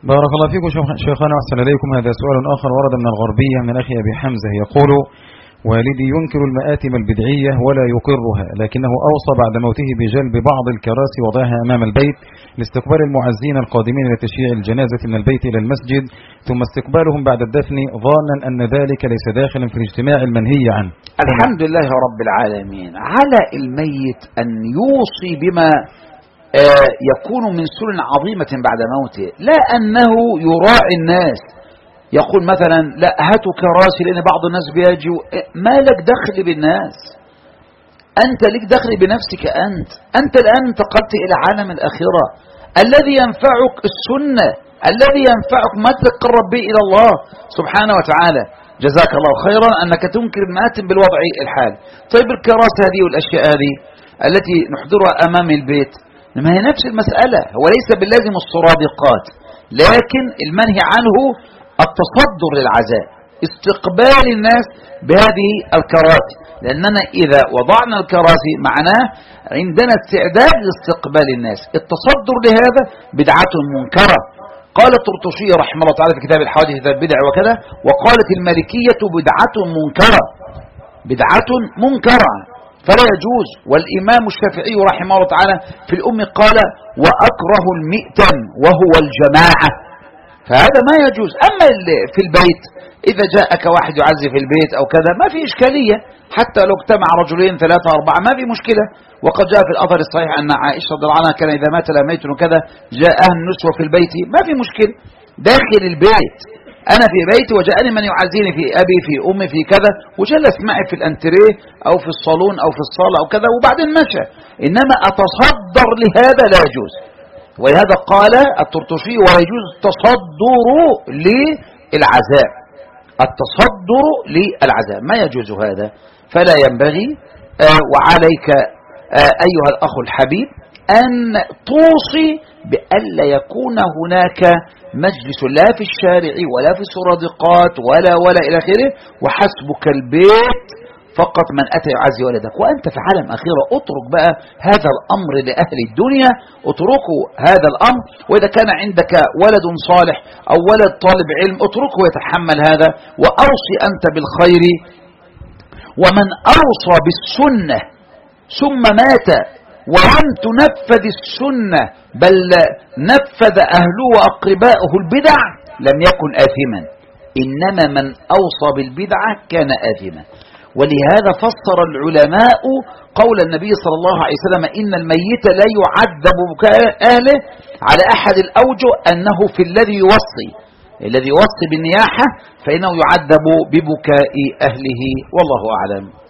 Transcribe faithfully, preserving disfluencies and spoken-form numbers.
بارك الله فيكم شيخنا وأحسن إليكم. هذا سؤال آخر ورد من الغربية من أخي أبي حمزة يقول: والدي ينكر المآتم البدعية ولا يقرها، لكنه أوصى بعد موته بجلب بعض الكراسي وضعها أمام البيت لاستقبال المعزين القادمين لتشييع الجنازة من البيت إلى المسجد، ثم استقبالهم بعد الدفن، ظانا أن ذلك ليس داخلا في الاجتماع المنهي عنه. الحمد لله رب العالمين. على الميت أن يوصي بما يكون من سنن عظيمة بعد موته، لا أنه يراعي الناس، يقول مثلا لا هاتوا كراسي لأن بعض الناس بيجوا. ما لك دخل بالناس، أنت لك دخل بنفسك. أنت أنت الآن انتقلت إلى عالم الآخرة. الذي ينفعك السنة، الذي ينفعك ما تقرب به إلى الله سبحانه وتعالى. جزاك الله خيرا أنك تنكر المآتم بالوضع الحال. طيب الكراسي هذه والأشياء هذه التي نحضرها أمام البيت، ما هي نفس المسألة. هو ليس باللازم السرادقات، لكن المنهي عنه التصدر للعزاء، استقبال الناس بهذه الكراسي، لأننا إذا وضعنا الكراسي معناه عندنا استعداد لاستقبال الناس. التصدر لهذا بدعة منكرة. قال الطرطوشي رحمه الله تعالى في كتاب الحوادث البدع وكذا، وقالت المالكية بدعة منكرة، بدعة منكرة فلا يجوز. والإمام الشافعي رحمه الله تعالى في الأم قال: وأكره المئتم وهو الجماعة. فهذا ما يجوز. أما في البيت إذا جاءك واحد يعزي في البيت أو كذا ما في إشكالية، حتى لو اجتمع رجلين ثلاثة أربعة ما في مشكلة. وقد جاء في الأثر الصحيح أن عائشة رضي الله عنها كان إذا مات لها ميت وكذا جاء أهل النسوة في البيت، ما في مشكلة داخل البيت. أنا في بيتي وجاءني من يعزيني في أبي في أمي في كذا، وجلس معي في الأنتريه أو في الصالون أو في الصالة أو كذا وبعدين مشى. إنما أتصدر لهذا لا يجوز. ولهذا قال الطرطوشي: ويجوز التصدر للعزاء، التصدر للعزاء ما يجوز هذا، فلا ينبغي. آه وعليك آه أيها الأخ الحبيب أن توصي بألا يكون هناك مجلس لا في الشارع ولا في السرادقات ولا ولا إلى آخره، وحسبك البيت فقط من أتى يعزي ولدك. وأنت في عالم أخيرة اترك بقى هذا الأمر لأهل الدنيا، اتركوا هذا الأمر. وإذا كان عندك ولد صالح أو ولد طالب علم اتركه يتحمل هذا، وأوصي أنت بالخير. ومن أوصى بالسنة ثم مات ولم تنفذ السنة بل نفذ أهله وأقرباؤه البدع لم يكن آثما، إنما من أوصى بالبدعة كان آثما. ولهذا فسر العلماء قول النبي صلى الله عليه وسلم: إن الميت لا يعذب بكاء أهله على أحد الأوجه، أنه في الذي يوصي، الذي يوصي بالنياحة فإنه يعذب ببكاء أهله، والله أعلم.